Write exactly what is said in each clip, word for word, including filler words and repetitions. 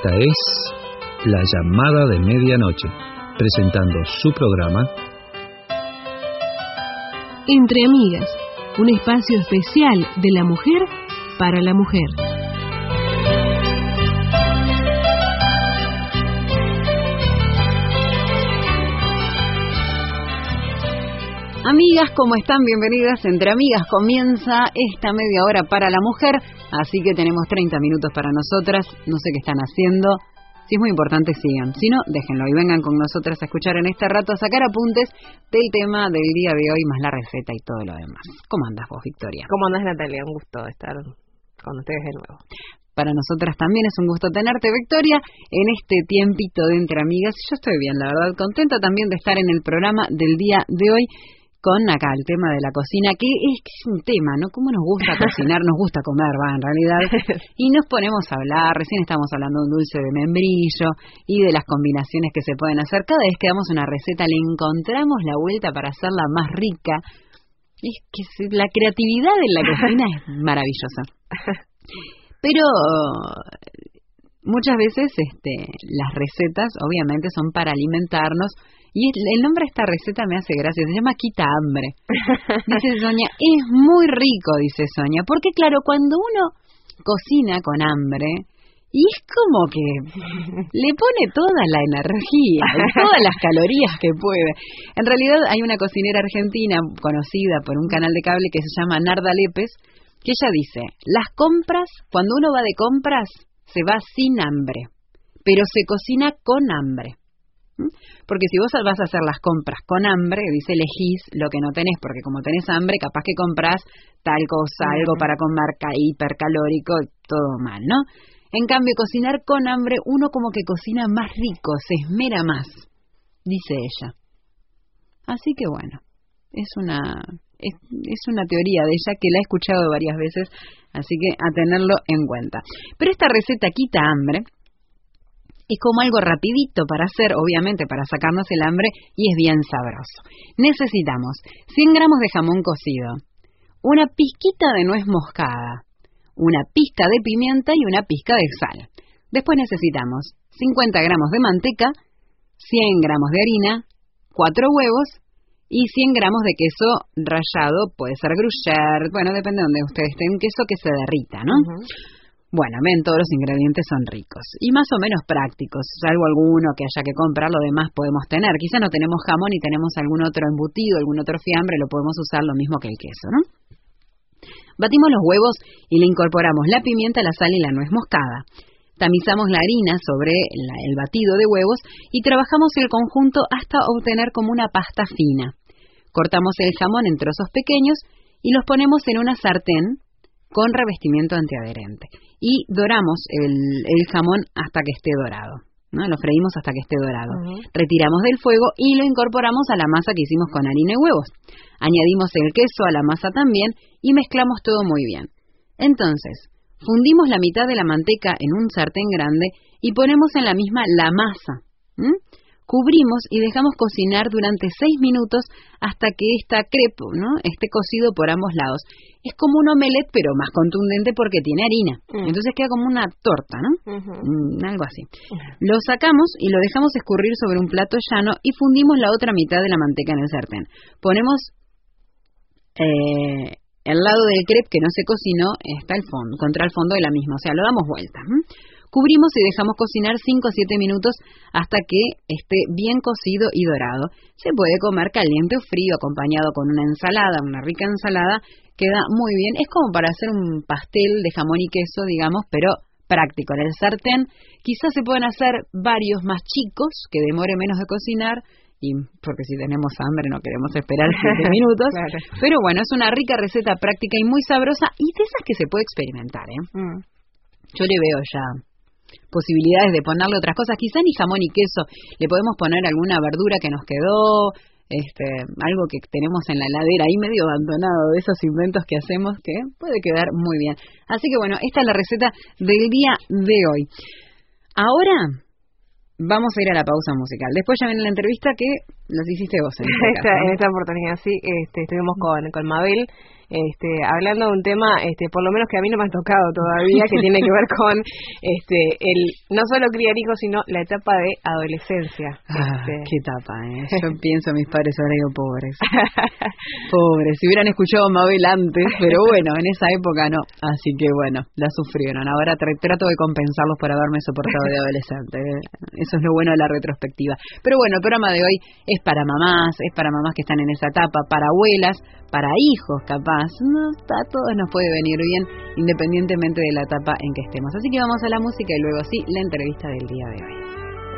Esta es La Llamada de Medianoche, presentando su programa Entre Amigas, un espacio especial de la mujer para la mujer. Amigas, ¿cómo están? Bienvenidas. Entre Amigas comienza esta media hora para la mujer, así que tenemos treinta minutos para nosotras. No sé qué están haciendo. Si es muy importante, sigan. Si no, déjenlo y vengan con nosotras a escuchar en este rato, a sacar apuntes del tema del día de hoy, más la receta y todo lo demás. ¿Cómo andas vos, Victoria? ¿Cómo andas, Natalia? Un gusto estar con ustedes de nuevo. Para nosotras también es un gusto tenerte, Victoria, en este tiempito de Entre Amigas. Yo estoy bien, la verdad, contenta también de estar en el programa del día de hoy, con acá el tema de la cocina, que es, que es un tema, ¿no? ¿Cómo nos gusta cocinar? Nos gusta comer, va, en realidad. Y nos ponemos a hablar, recién estamos hablando de un dulce de membrillo y de las combinaciones que se pueden hacer. Cada vez que damos una receta le encontramos la vuelta para hacerla más rica. Es que la creatividad en la cocina es maravillosa. Pero muchas veces este, las recetas obviamente son para alimentarnos. Y el nombre de esta receta me hace gracia, se llama Quita Hambre. Dice Sonia, es muy rico, dice Sonia, porque claro, cuando uno cocina con hambre, y es como que le pone toda la energía, todas las calorías que puede. En realidad hay una cocinera argentina conocida por un canal de cable que se llama Narda Lépez, que ella dice, las compras, cuando uno va de compras, se va sin hambre, pero se cocina con hambre. Porque si vos vas a hacer las compras con hambre, dice, elegís lo que no tenés, porque como tenés hambre, capaz que comprás tal cosa, uh-huh. algo para comer hipercalórico, todo mal, ¿no? En cambio, cocinar con hambre, uno como que cocina más rico, se esmera más, dice ella. Así que bueno, es una es, es una teoría de ella que la he escuchado varias veces, así que a tenerlo en cuenta. Pero esta receta Quita Hambre es como algo rapidito para hacer, obviamente para sacarnos el hambre, y es bien sabroso. Necesitamos cien gramos de jamón cocido, una pizquita de nuez moscada, una pizca de pimienta y una pizca de sal. Después necesitamos cincuenta gramos de manteca, cien gramos de harina, cuatro huevos y cien gramos de queso rallado, puede ser gruyère, bueno, depende de donde ustedes estén, queso que se derrita, ¿no? Uh-huh. Bueno, ven, todos los ingredientes son ricos y más o menos prácticos, salvo alguno que haya que comprar, lo demás podemos tener. Quizá no tenemos jamón y tenemos algún otro embutido, algún otro fiambre, lo podemos usar lo mismo que el queso, ¿no? Batimos los huevos y le incorporamos la pimienta, la sal y la nuez moscada. Tamizamos la harina sobre la, el batido de huevos y trabajamos el conjunto hasta obtener como una pasta fina. Cortamos el jamón en trozos pequeños y los ponemos en una sartén con revestimiento antiadherente. Y doramos el, el jamón hasta que esté dorado, ¿no? Lo freímos hasta que esté dorado. Uh-huh. Retiramos del fuego y lo incorporamos a la masa que hicimos con harina y huevos. Añadimos el queso a la masa también y mezclamos todo muy bien. Entonces, fundimos la mitad de la manteca en un sartén grande y ponemos en la misma la masa. ¿Mm? Cubrimos y dejamos cocinar durante seis minutos hasta que esta crepe, ¿no?, esté cocido por ambos lados. Es como un omelette, pero más contundente porque tiene harina. Mm. Entonces queda como una torta, ¿no? Uh-huh. Mm, algo así. Uh-huh. Lo sacamos y lo dejamos escurrir sobre un plato llano y fundimos la otra mitad de la manteca en el sartén. Ponemos eh, el lado del crepe que no se cocinó, está el fondo, contra el fondo de la misma, o sea, lo damos vuelta. ¿Mm? Cubrimos y dejamos cocinar cinco o siete minutos hasta que esté bien cocido y dorado. Se puede comer caliente o frío, acompañado con una ensalada, una rica ensalada, queda muy bien. Es como para hacer un pastel de jamón y queso, digamos, pero práctico. En el sartén quizás se pueden hacer varios más chicos, que demore menos de cocinar, y porque si tenemos hambre no queremos esperar siete minutos. Claro. Pero bueno, es una rica receta práctica y muy sabrosa, y de esas que se puede experimentar, ¿eh? Mm. Yo le veo ya posibilidades de ponerle otras cosas, quizá ni jamón y queso, le podemos poner alguna verdura que nos quedó, este, algo que tenemos en la heladera ahí medio abandonado, de esos inventos que hacemos que puede quedar muy bien. Así que bueno, esta es la receta del día de hoy. Ahora vamos a ir a la pausa musical. Después ya viene la entrevista que las hiciste vos en, este esta, caso, ¿no? en esta oportunidad, sí, este, estuvimos con, con Mabel este, hablando de un tema, este, por lo menos que a mí no me ha tocado todavía, que tiene que ver con este, el no solo criar hijos, sino la etapa de adolescencia. Ah, este. qué etapa, ¿eh? Yo pienso a mis padres ahora digo, pobres. Pobres, si hubieran escuchado a Mabel antes, pero bueno, en esa época no. Así que bueno, la sufrieron. Ahora tra- trato de compensarlos por haberme soportado de adolescente. Eso es lo bueno de la retrospectiva. Pero bueno, el programa de hoy es para mamás, es para mamás que están en esa etapa, para abuelas, para hijos capaz. No, a todos nos puede venir bien, independientemente de la etapa en que estemos. Así que vamos a la música y luego sí, la entrevista del día de hoy.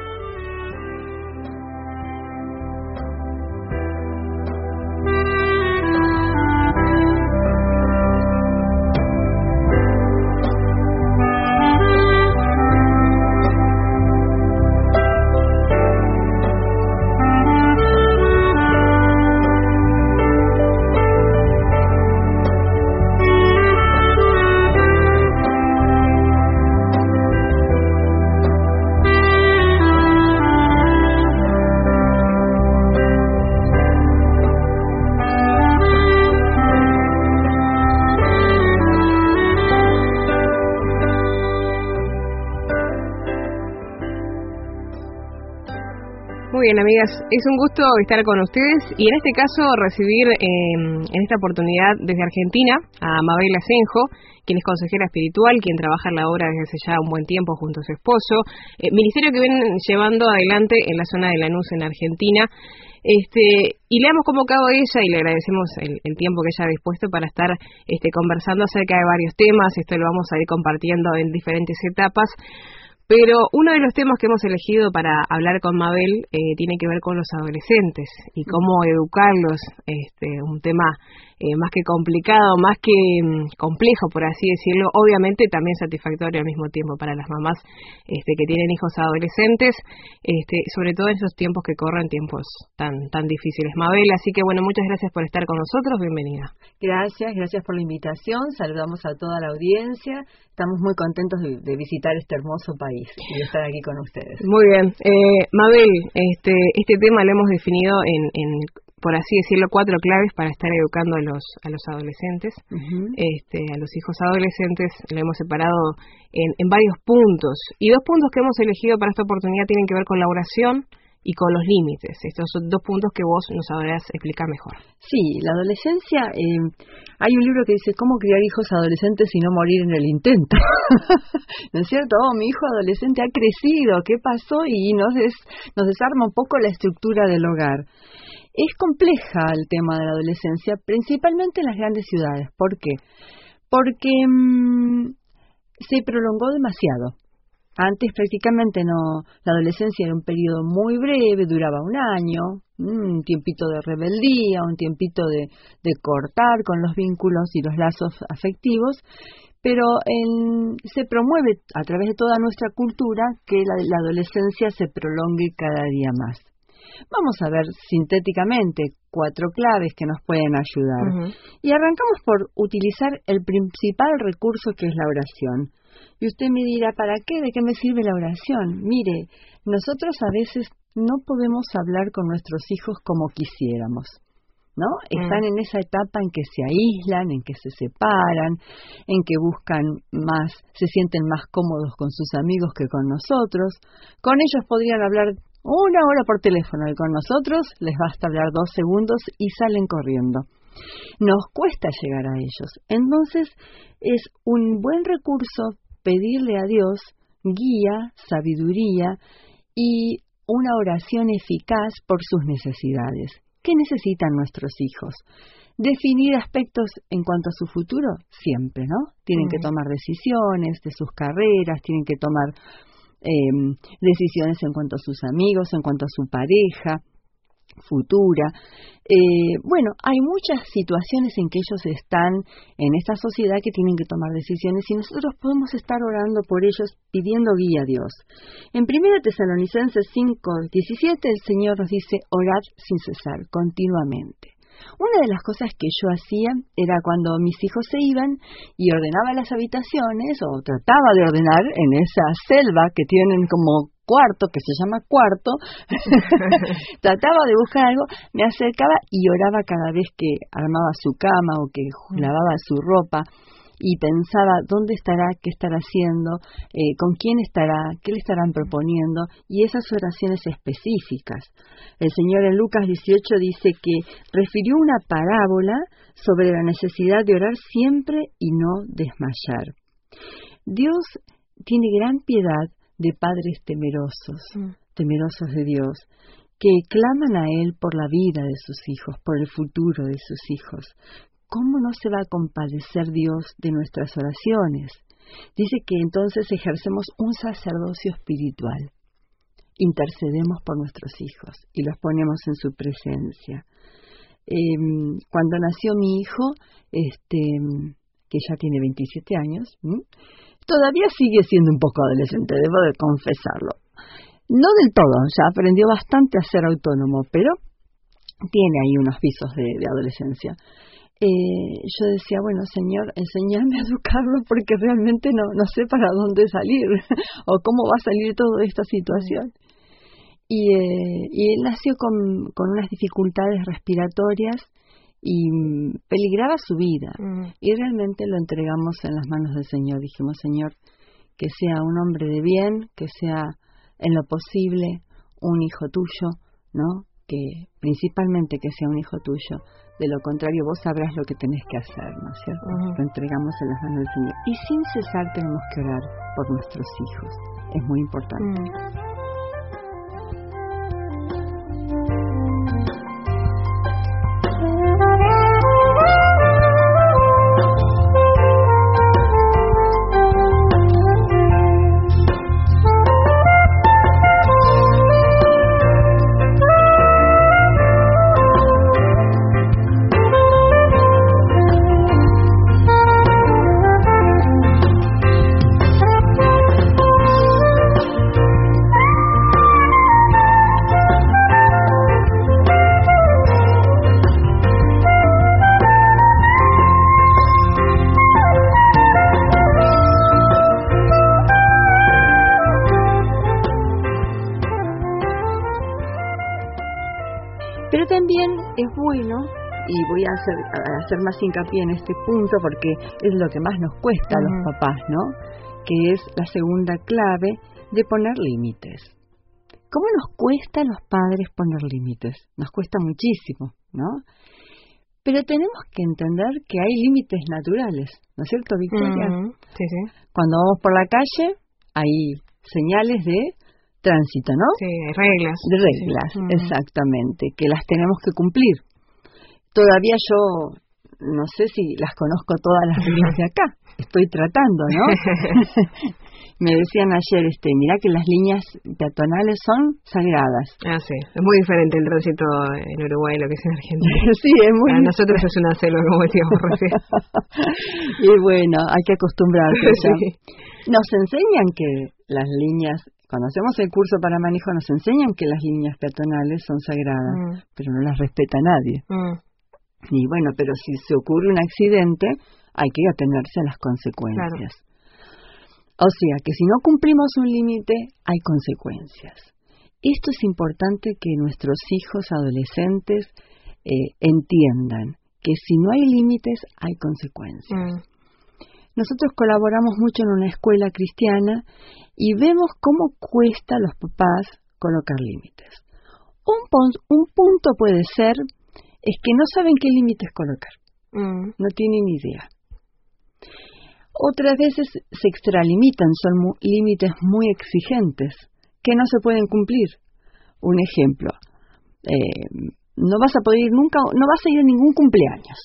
Muy bien, amigas, es un gusto estar con ustedes y en este caso recibir eh, en esta oportunidad desde Argentina a Mabel Asenjo, quien es consejera espiritual, quien trabaja en la obra desde hace ya un buen tiempo junto a su esposo, eh, ministerio que vienen llevando adelante en la zona de Lanús, en Argentina. Este, y le hemos convocado a ella y le agradecemos el, el tiempo que ella ha dispuesto para estar este, conversando acerca de varios temas. Esto lo vamos a ir compartiendo en diferentes etapas. Pero uno de los temas que hemos elegido para hablar con Mabel eh, tiene que ver con los adolescentes y cómo educarlos, este, un tema eh, más que complicado, más que mm, complejo, por así decirlo, obviamente también satisfactorio al mismo tiempo para las mamás este, que tienen hijos adolescentes, este, sobre todo en esos tiempos que corren, tiempos tan tan difíciles. Mabel, así que bueno, muchas gracias por estar con nosotros, bienvenida. Gracias, gracias por la invitación, saludamos a toda la audiencia, estamos muy contentos de, de visitar este hermoso país y de estar aquí con ustedes. Muy bien, eh, Mabel, este este tema lo hemos definido en, en por así decirlo, cuatro claves para estar educando a los a los adolescentes, uh-huh. este a los hijos adolescentes, lo hemos separado en, en varios puntos, y dos puntos que hemos elegido para esta oportunidad tienen que ver con la oración y con los límites. Estos son dos puntos que vos nos sabrás explicar mejor. Sí, la adolescencia, eh, hay un libro que dice cómo criar hijos adolescentes y no morir en el intento. ¿No es cierto? Oh, mi hijo adolescente ha crecido, ¿qué pasó? Y nos, des, nos desarma un poco la estructura del hogar. Es compleja el tema de la adolescencia, principalmente en las grandes ciudades. ¿Por qué? Porque mmm, se prolongó demasiado. Antes prácticamente no, la adolescencia era un periodo muy breve, duraba un año, un tiempito de rebeldía, un tiempito de, de cortar con los vínculos y los lazos afectivos, pero en, se promueve a través de toda nuestra cultura que la, la adolescencia se prolongue cada día más. Vamos a ver sintéticamente cuatro claves que nos pueden ayudar. Uh-huh. Y arrancamos por utilizar el principal recurso, que es la oración. Y usted me dirá, ¿para qué? ¿De qué me sirve la oración? Mire, nosotros a veces no podemos hablar con nuestros hijos como quisiéramos, ¿no? Uh-huh. Están en esa etapa en que se aíslan, en que se separan, en que buscan más, se sienten más cómodos con sus amigos que con nosotros. Con ellos podrían hablar una hora por teléfono y con nosotros les basta hablar dos segundos y salen corriendo. Nos cuesta llegar a ellos. Entonces es un buen recurso pedirle a Dios guía, sabiduría y una oración eficaz por sus necesidades. ¿Qué necesitan nuestros hijos? Definir aspectos en cuanto a su futuro, siempre, ¿no? Tienen mm. que tomar decisiones de sus carreras, tienen que tomar Eh, decisiones en cuanto a sus amigos, en cuanto a su pareja futura. Eh, bueno, hay muchas situaciones en que ellos están en esta sociedad que tienen que tomar decisiones y nosotros podemos estar orando por ellos, pidiendo guía a Dios. En primera Tesalonicenses cinco diecisiete el Señor nos dice, orad sin cesar, continuamente. Una de las cosas que yo hacía era cuando mis hijos se iban y ordenaba las habitaciones, o trataba de ordenar en esa selva que tienen como cuarto, que se llama cuarto, trataba de buscar algo, me acercaba y oraba cada vez que armaba su cama o que lavaba su ropa, y pensaba dónde estará, qué estará haciendo, eh, con quién estará, qué le estarán proponiendo, y esas oraciones específicas. El Señor en Lucas dieciocho dice que refirió una parábola sobre la necesidad de orar siempre y no desmayar. Dios tiene gran piedad de padres temerosos, mm. temerosos de Dios, que claman a Él por la vida de sus hijos, por el futuro de sus hijos. ¿Cómo no se va a compadecer Dios de nuestras oraciones? Dice que entonces ejercemos un sacerdocio espiritual. Intercedemos por nuestros hijos y los ponemos en su presencia. Eh, cuando nació mi hijo, este, que ya tiene veintisiete años, ¿m? todavía sigue siendo un poco adolescente, debo de confesarlo. No del todo, ya aprendió bastante a ser autónomo, pero tiene ahí unos visos de, de adolescencia. Eh, yo decía, bueno, Señor, enséñame a educarlo porque realmente no, no sé para dónde salir o cómo va a salir toda esta situación. Y, eh, y él nació con, con unas dificultades respiratorias y mm, peligraba su vida. Mm. Y realmente lo entregamos en las manos del Señor. Dijimos, Señor, que sea un hombre de bien, que sea en lo posible un hijo tuyo, ¿no? Que principalmente que sea un hijo tuyo. De lo contrario, vos sabrás lo que tenés que hacer, ¿no es cierto? Uh-huh. Lo entregamos en las manos del Señor. Y sin cesar tenemos que orar por nuestros hijos. Es muy importante. Uh-huh. Pero también es bueno, y voy a hacer, a hacer más hincapié en este punto porque es lo que más nos cuesta a los uh-huh. papás, ¿no? Que es la segunda clave de poner límites. ¿Cómo nos cuesta a los padres poner límites? Nos cuesta muchísimo, ¿no? Pero tenemos que entender que hay límites naturales, ¿no es cierto, Victoria? Uh-huh. Sí, sí. Cuando vamos por la calle hay señales de tránsito, ¿no? Sí, reglas. De reglas, sí. uh-huh. exactamente, que las tenemos que cumplir. Todavía yo no sé si las conozco todas las reglas de acá, estoy tratando, ¿no? Me decían ayer, este, mira que las líneas peatonales son sagradas. Ah, sí, es muy diferente el tránsito en Uruguay a lo que es en Argentina. Sí, es muy Para nosotros es una selva, como decíamos recién. Y bueno, hay que acostumbrarse. Sí. Nos enseñan que las líneas, cuando hacemos el curso para manejo, nos enseñan que las líneas peatonales son sagradas, mm. pero no las respeta nadie. Mm. Y bueno, pero si se ocurre un accidente, hay que atenerse a las consecuencias. Claro. O sea, que si no cumplimos un límite, hay consecuencias. Esto es importante que nuestros hijos adolescentes eh, entiendan, que si no hay límites, hay consecuencias. Mm. Nosotros colaboramos mucho en una escuela cristiana y vemos cómo cuesta a los papás colocar límites. Un, pon- un punto puede ser es que no saben qué límites colocar. Mm. No tienen idea. Otras veces se extralimitan, son mu- límites muy exigentes que no se pueden cumplir. Un ejemplo, eh, no vas a poder ir nunca, no vas a ir a ningún cumpleaños.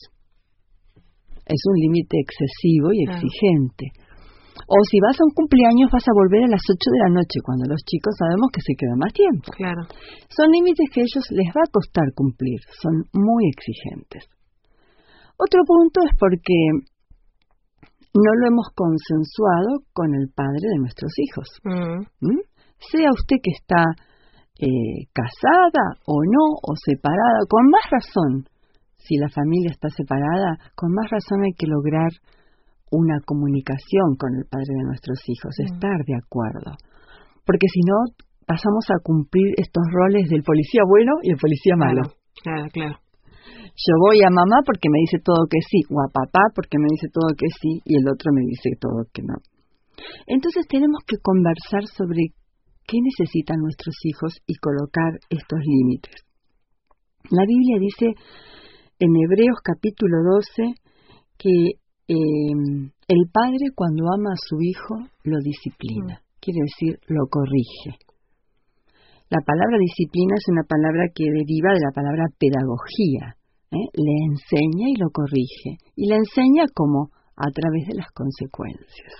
Es un límite excesivo y exigente. Claro. O si vas a un cumpleaños vas a volver a las ocho de la noche, cuando los chicos sabemos que se queda más tiempo. Claro. Son límites que a ellos les va a costar cumplir, son muy exigentes. Otro punto es porque no lo hemos consensuado con el padre de nuestros hijos. Mm. ¿Mm? Sea usted que está eh, casada o no, o separada, con más razón, si la familia está separada, con más razón hay que lograr una comunicación con el padre de nuestros hijos, mm. estar de acuerdo. Porque si no, pasamos a cumplir estos roles del policía bueno y el policía malo. Claro, claro, claro. Yo voy a mamá porque me dice todo que sí, o a papá porque me dice todo que sí, y el otro me dice todo que no. Entonces tenemos que conversar sobre qué necesitan nuestros hijos y colocar estos límites. La Biblia dice en Hebreos capítulo doce que eh, el padre cuando ama a su hijo lo disciplina, quiere decir lo corrige. La palabra disciplina es una palabra que deriva de la palabra pedagogía, ¿eh? Le enseña y lo corrige, y le enseña como a través de las consecuencias.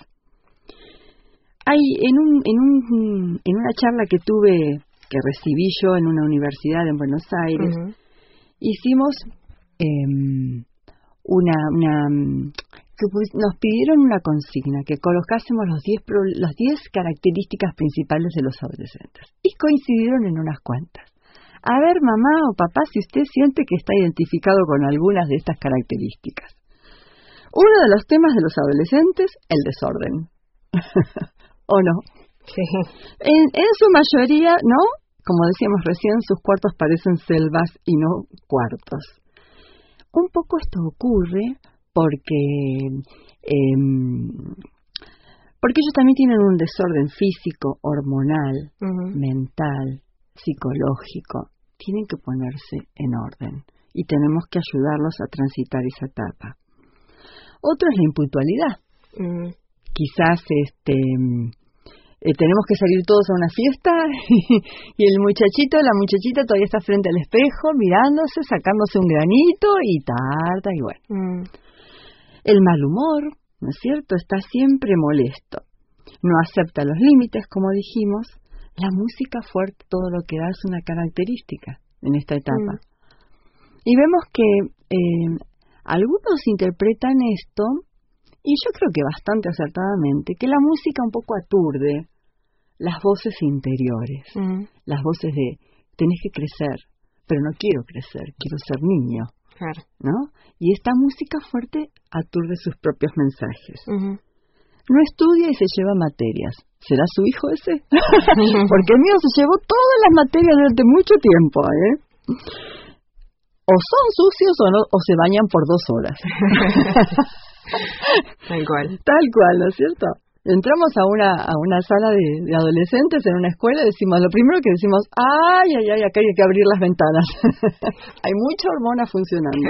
Hay en un en un en una charla que tuve, que recibí yo en una universidad en Buenos Aires, uh-huh. hicimos eh, una una que nos pidieron una consigna, que colocásemos los diez las diez características principales de los adolescentes, y coincidieron en unas cuantas. A ver, mamá o papá, si usted siente que está identificado con algunas de estas características. Uno de los temas de los adolescentes, el desorden. ¿O no? Sí. En, en su mayoría, ¿no? Como decíamos recién, sus cuartos parecen selvas y no cuartos. Un poco esto ocurre porque, eh, porque ellos también tienen un desorden físico, hormonal, uh-huh. mental, psicológico. Tienen que ponerse en orden y tenemos que ayudarlos a transitar esa etapa. Otro es la impuntualidad. Uh-huh. Quizás este eh, tenemos que salir todos a una fiesta y, y el muchachito, la muchachita todavía está frente al espejo mirándose, sacándose un granito y tarda y bueno. Uh-huh. El mal humor, ¿no es cierto? Está siempre molesto. No acepta los límites, como dijimos. La música fuerte, todo lo que da, es una característica en esta etapa. Mm. Y vemos que eh, algunos interpretan esto, y yo creo que bastante acertadamente, que la música un poco aturde las voces interiores, mm. las voces de, tenés que crecer, pero no quiero crecer, quiero ser niño. Claro. ¿No? Y esta música fuerte aturde sus propios mensajes. Uh-huh. No estudia y se lleva materias. ¿Será su hijo ese? Porque el mío se llevó todas las materias durante mucho tiempo, ¿eh? O son sucios o no, o se bañan por dos horas. Tal cual. Tal cual, ¿no es cierto? Entramos a una a una sala de, de adolescentes en una escuela y decimos, lo primero que decimos, ay, ay, ay, acá hay que abrir las ventanas. Hay mucha hormona funcionando.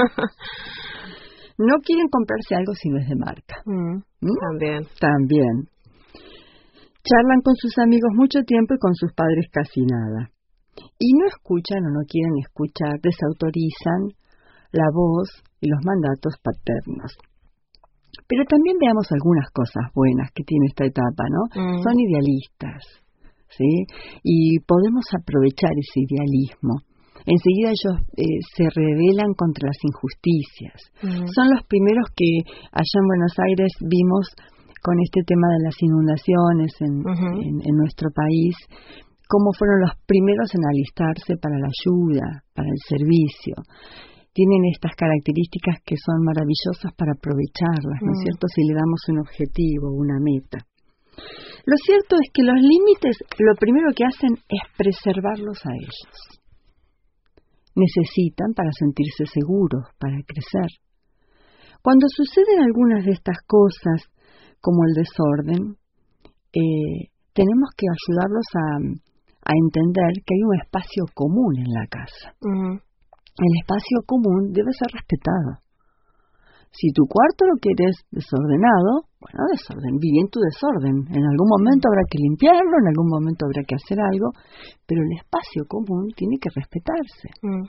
No quieren comprarse algo si no es de marca. Mm, ¿Mm? También. También. Charlan con sus amigos mucho tiempo y con sus padres casi nada. Y no escuchan o no quieren escuchar, desautorizan la voz y los mandatos paternos. Pero también veamos algunas cosas buenas que tiene esta etapa, ¿no? Mm. Son idealistas, ¿sí? Y podemos aprovechar ese idealismo. Enseguida ellos eh, se rebelan contra las injusticias. Mm. Son los primeros que allá en Buenos Aires vimos con este tema de las inundaciones en, uh-huh. en, en nuestro país, cómo fueron los primeros en alistarse para la ayuda, para el servicio. Tienen estas características que son maravillosas para aprovecharlas, ¿no es mm. cierto?, si le damos un objetivo, una meta. Lo cierto es que los límites, lo primero que hacen es preservarlos a ellos. Necesitan para sentirse seguros, para crecer. Cuando suceden algunas de estas cosas, como el desorden, eh, tenemos que ayudarlos a, a entender que hay un espacio común en la casa. Mm. El espacio común debe ser respetado. Si tu cuarto lo quieres desordenado, bueno, desorden, vive en tu desorden. En algún momento habrá que limpiarlo, en algún momento habrá que hacer algo, pero el espacio común tiene que respetarse. Mm.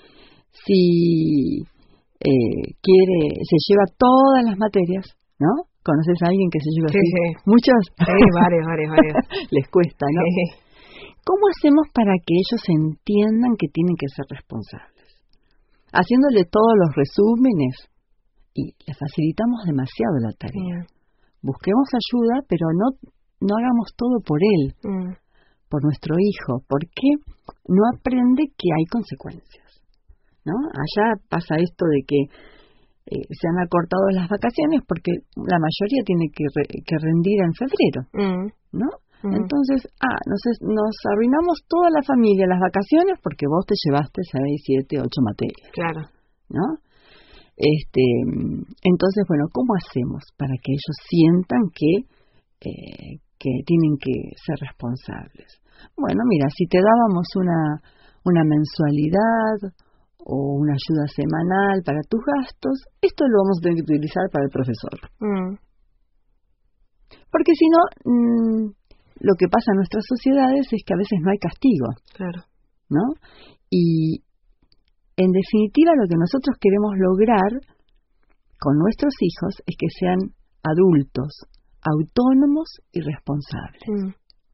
Si eh, quiere, se lleva todas las materias, ¿no? ¿Conoces a alguien que se lleva sí, así? Sí. ¿Muchos? Sí, varios, varios, varios. Les cuesta, ¿no? Sí. ¿Cómo hacemos para que ellos entiendan que tienen que ser responsables? Haciéndole todos los resúmenes y le facilitamos demasiado la tarea. Mm. Busquemos ayuda, pero no, no hagamos todo por él, mm. por nuestro hijo, porque no aprende que hay consecuencias. ¿no? Allá pasa esto de que eh, se han acortado las vacaciones porque la mayoría tiene que, re, que rendir en febrero, mm. ¿no? Mm. Entonces, ah, nos, nos arruinamos toda la familia las vacaciones porque vos te llevaste seis, siete, ocho materias. Claro. ¿No? Este, entonces, bueno, ¿cómo hacemos para que ellos sientan que, eh, que tienen que ser responsables? Bueno, mira, si te dábamos una, una mensualidad o una ayuda semanal para tus gastos, esto lo vamos a tener que utilizar para el profesor. Mm. Porque si no, mmm, lo que pasa en nuestras sociedades es que a veces no hay castigo. Claro. ¿No? Y en definitiva lo que nosotros queremos lograr con nuestros hijos es que sean adultos, autónomos y responsables. Mm.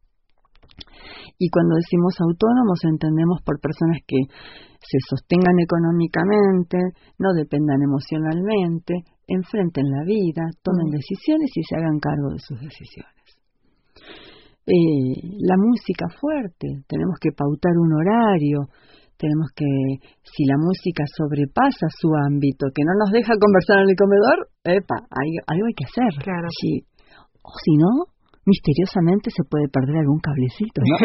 Y cuando decimos autónomos entendemos por personas que se sostengan económicamente, no dependan emocionalmente, enfrenten la vida, tomen mm. decisiones y se hagan cargo de sus decisiones. Eh, la música fuerte, tenemos que pautar un horario, tenemos que, si la música sobrepasa su ámbito, que no nos deja conversar en el comedor, epa, hay, algo hay que hacer. Claro. Sí. O si no, misteriosamente se puede perder algún cablecito, ¿no?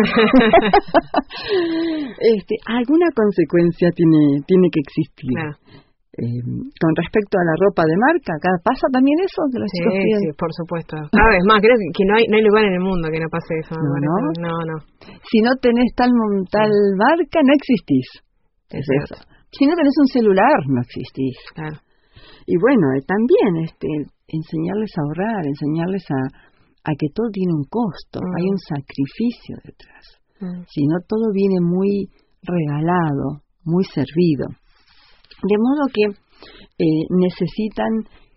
este, alguna consecuencia tiene, tiene que existir. Claro. Eh, con respecto a la ropa de marca, acá pasa también eso de los sí, chicos que... sí, por supuesto. Cada vez más, creo que, que no hay no hay lugar en el mundo que no pase eso. No, no. no, no. Si no tenés tal tal sí. marca, no existís. Es, es eso. Si no tenés un celular, no existís. Claro. Y bueno, eh, también este enseñarles a ahorrar, enseñarles a, a que todo tiene un costo, mm. hay un sacrificio detrás. Mm. Si no, todo viene muy regalado, muy servido. De modo que eh, necesitan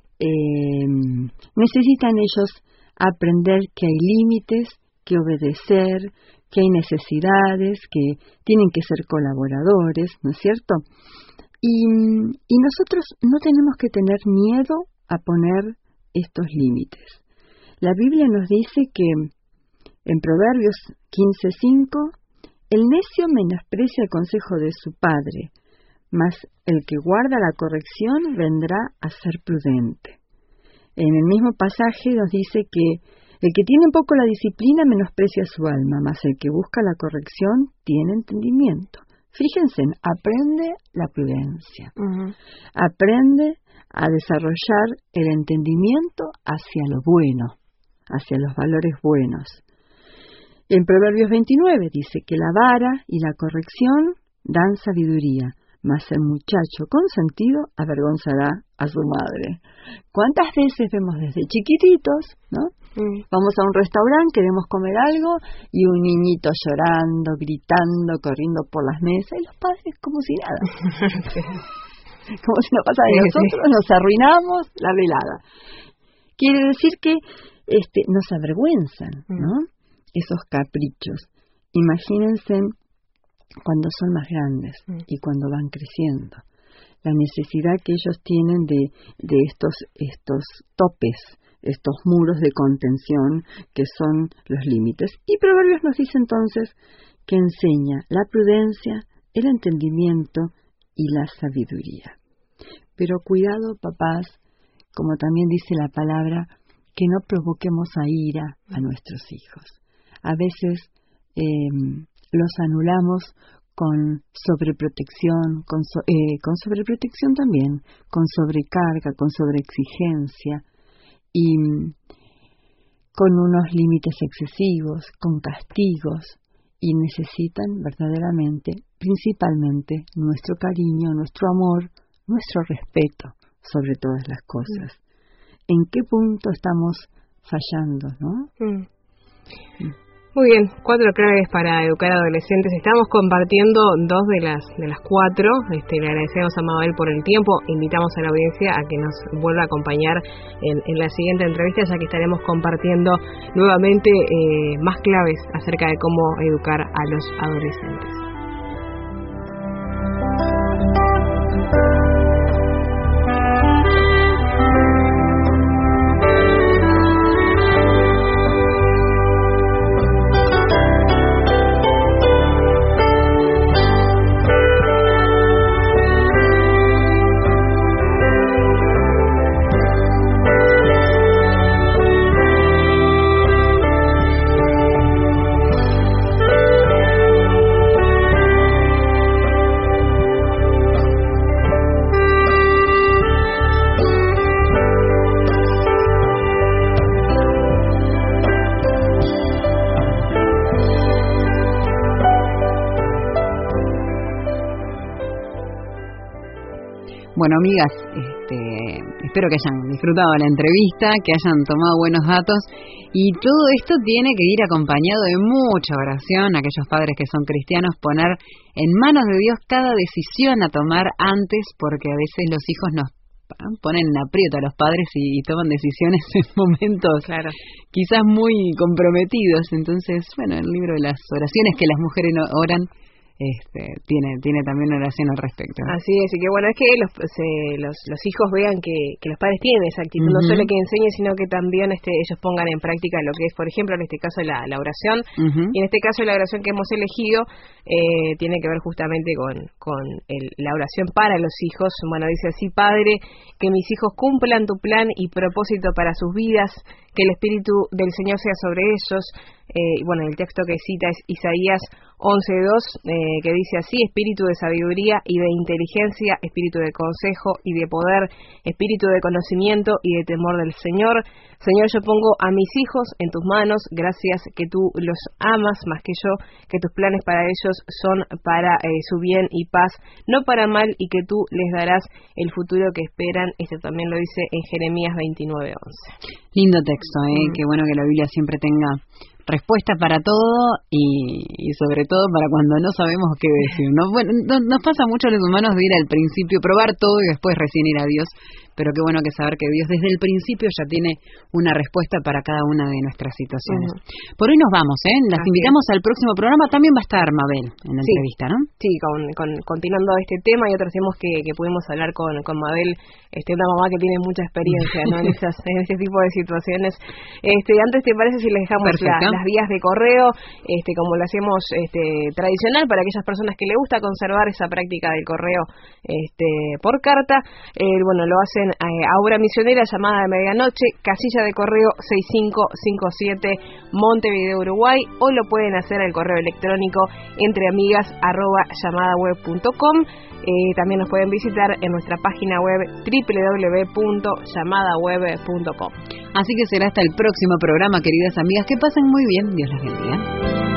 eh, necesitan ellos aprender que hay límites, que obedecer, que hay necesidades, que tienen que ser colaboradores, ¿no es cierto? Y, y nosotros no tenemos que tener miedo a poner estos límites. La Biblia nos dice que en Proverbios quince cinco, el necio menosprecia el consejo de su padre, mas el que guarda la corrección vendrá a ser prudente. En el mismo pasaje nos dice que el que tiene poco la disciplina menosprecia su alma, mas el que busca la corrección tiene entendimiento. Fíjense, aprende la prudencia. Uh-huh. Aprende a desarrollar el entendimiento hacia lo bueno, hacia los valores buenos. En Proverbios veintinueve dice que la vara y la corrección dan sabiduría, mas el muchacho consentido avergonzará a su madre. ¿Cuántas veces vemos desde chiquititos, ¿no? Mm. Vamos a un restaurante, queremos comer algo y un niñito llorando, gritando, corriendo por las mesas y los padres como si nada. Sí. Como si no pasara. Y nosotros sí. nos arruinamos la velada. Quiere decir que este nos avergüenzan, ¿no? Mm. Esos caprichos. Imagínense cuando son más grandes mm. y cuando van creciendo, la necesidad que ellos tienen de, de estos, estos topes, estos muros de contención que son los límites. Y Proverbios nos dice entonces que enseña la prudencia, el entendimiento y la sabiduría. Pero cuidado, papás, como también dice la palabra, que no provoquemos a ira a nuestros hijos. A veces eh, los anulamos con sobreprotección, con, so, eh, con sobreprotección también, con sobrecarga, con sobreexigencia y con unos límites excesivos, con castigos, y necesitan verdaderamente, principalmente, nuestro cariño, nuestro amor, nuestro respeto sobre todas las cosas. ¿En qué punto estamos fallando, no? Mm. Mm. Muy bien, cuatro claves para educar a adolescentes. Estamos compartiendo dos de las de las cuatro. Este, le agradecemos a Mabel por el tiempo. Invitamos a la audiencia a que nos vuelva a acompañar en, en la siguiente entrevista, ya que estaremos compartiendo nuevamente eh, más claves acerca de cómo educar a los adolescentes. Bueno, amigas, este, espero que hayan disfrutado la entrevista, que hayan tomado buenos datos, y todo esto tiene que ir acompañado de mucha oración. Aquellos padres que son cristianos, poner en manos de Dios cada decisión a tomar antes, porque a veces los hijos nos ponen en aprieto a los padres y, y toman decisiones en momentos claro. quizás muy comprometidos. Entonces, bueno, el libro de las oraciones que las mujeres oran Este, tiene tiene también oración al respecto. Así es, y que bueno, es que los se, los, los hijos vean que, que los padres tienen esa actitud, uh-huh. no solo que enseñen, sino que también este ellos pongan en práctica lo que es, por ejemplo, en este caso la, la oración, uh-huh. y en este caso la oración que hemos elegido eh, tiene que ver justamente con, con el, la oración para los hijos. Bueno, dice así: Padre, que mis hijos cumplan tu plan y propósito para sus vidas, que el Espíritu del Señor sea sobre ellos. Eh, bueno, el texto que cita es Isaías once dos, eh, que dice así: Espíritu de sabiduría y de inteligencia, espíritu de consejo y de poder, espíritu de conocimiento y de temor del Señor. Señor, yo pongo a mis hijos en tus manos, gracias que tú los amas más que yo, que tus planes para ellos son para eh, su bien y paz, no para mal, y que tú les darás el futuro que esperan. Esto también lo dice en Jeremías veintinueve once. Lindo texto, ¿eh? Mm. Qué bueno que la Biblia siempre tenga respuesta para todo y, y sobre todo para cuando no sabemos qué decir, ¿no? Bueno, no, nos pasa mucho a los humanos de ir al principio, probar todo y después recién ir a Dios, pero qué bueno que saber que Dios desde el principio ya tiene una respuesta para cada una de nuestras situaciones. Uh-huh. Por hoy nos vamos, ¿eh? Las Así invitamos es. al próximo programa. También va a estar Mabel en la sí. entrevista, ¿no? Sí, con, con, continuando este tema y otros temas que, que pudimos hablar con, con Mabel, este, una mamá que tiene mucha experiencia, ¿no? en, esas, en este tipo de situaciones. Este, antes, ¿te parece si les dejamos la, las vías de correo, este, como lo hacemos este, tradicional para aquellas personas que les gusta conservar esa práctica del correo este, por carta? Eh, bueno, lo hacen a Obra Misionera, Llamada de Medianoche, casilla de correo seis cinco cinco siete, Montevideo, Uruguay, o lo pueden hacer al correo electrónico entreamigas arroba llamadaweb punto com. Eh, también nos pueden visitar en nuestra página web doble u doble u doble u punto llamadaweb punto com. Así que será hasta el próximo programa, queridas amigas. Que pasen muy bien. Dios las bendiga.